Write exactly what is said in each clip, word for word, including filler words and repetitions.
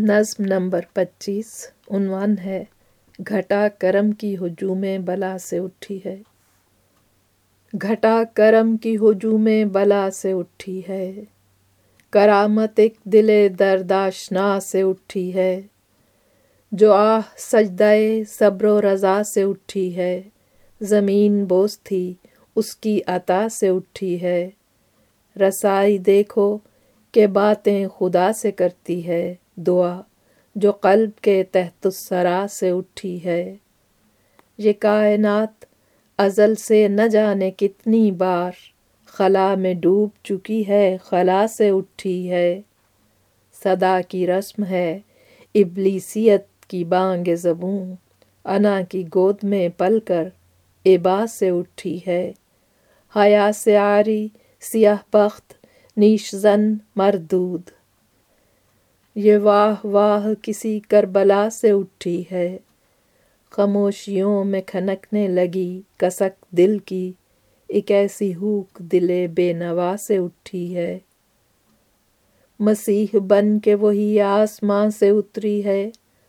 نظم نمبر پچیس، عنوان ہے گھٹا کرم کی ہجوم بلا سے اٹھی ہے۔ گھٹا کرم کی ہجوم بلا سے اٹھی ہے، کرامت ایک دل درد آشنا سے اٹھی ہے۔ جو آہ سجدہ صبر و رضا سے اٹھی ہے، زمین بوس تھی اس کی عطا سے اٹھی ہے۔ رسائی دیکھو کہ باتیں خدا سے کرتی ہے، دعا جو قلب کے تحت الثری سے اٹھی ہے۔ یہ کائنات ازل سے نہ جانے کتنی بار خلا میں ڈوب چکی ہے، خلا سے اٹھی ہے۔ صدا کی رسم ہے ابلیسیت کی بانگ زبوں، انا کی گود میں پل کر ابا سے اٹھی ہے۔ حیا سے عاری سیاہ بخت نیش زن مردود، یہ واہ واہ کسی کربلا سے اٹھی ہے۔ خاموشیوں میں کھنکنے لگی کسک دل کی، ایک ایسی ہوک دل بے نوا سے اٹھی ہے۔ مسیح بن کے وہی آسماں سے اتری ہے،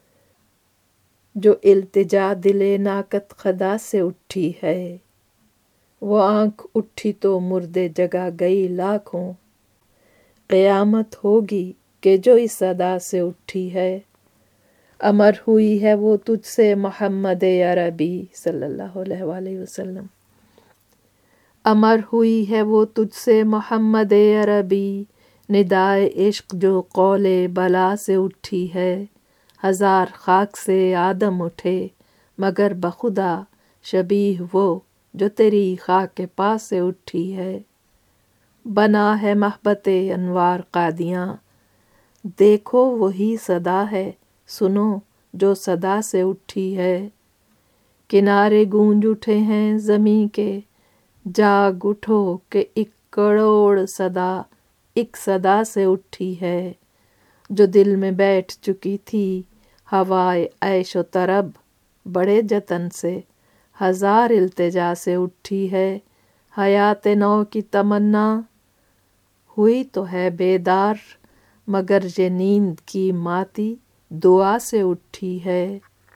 جو التجا دل ناقد خدا سے اٹھی ہے۔ وہ آنکھ اٹھی تو مردے جگا گئی لاکھوں، قیامت ہوگی کہ جو اس صدا سے اٹھی ہے۔ امر ہوئی ہے وہ تجھ سے محمد عربی صلی اللہ علیہ وآلہ وسلم، امر ہوئی ہے وہ تجھ سے محمد عربی، ندائے عشق جو قول بلا سے اٹھی ہے۔ ہزار خاک سے آدم اٹھے مگر بخدا شبیہ وہ جو تیری خاک پا سے اٹھی ہے۔ بنا ہے محبت انوار قادیاں، دیکھو وہی صدا ہے سنو جو صدا سے اٹھی ہے۔ کنارے گونج اٹھے ہیں زمیں کے، جاگ اٹھو کہ ایک کروڑ صدا ایک صدا سے اٹھی ہے۔ جو دل میں بیٹھ چکی تھی ہوائے عیش و طرب، بڑے جتن سے ہزار التجا سے اٹھی ہے۔ حیات نو کی تمنا ہوئی تو ہے بیدار، مگر یہ نیند کی ماتی دعا سے اٹھی ہے۔